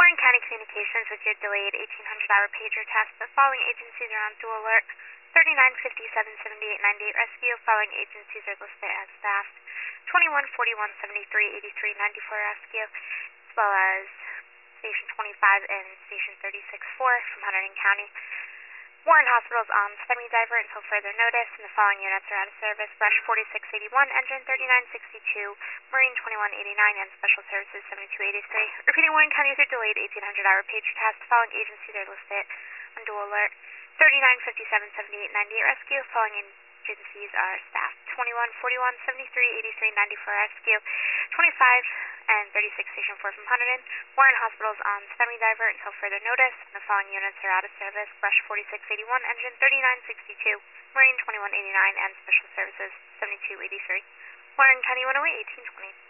Warren County Communications with your delayed 1800-hour pager test. The following agencies are on dual alert. 3957 7898 rescue. Following agencies are listed as staffed. 2141 73 83 94 rescue, as well as Station 25 and Station 36-4 from Hunterdon County. Warren Hospital is on semi-diver until further notice, and the following units are out of service: Brush 4681, Engine 3962, Marine 2189, and Special Services 7283. Repeating, Warren County with your delayed 1800-hour pager test. The following agencies are listed on dual alert: 3957 7898 rescue. Following agencies are staff: 2141 73 83 94 rescue, 25 and 36 Station 4 from Hunterdon. Warren Hospital is on semi-diver until further notice, and the following units are out of service: Brush 4681, Engine 3962, Marine 2189, and Special Services 7283. Warren County 108 1820.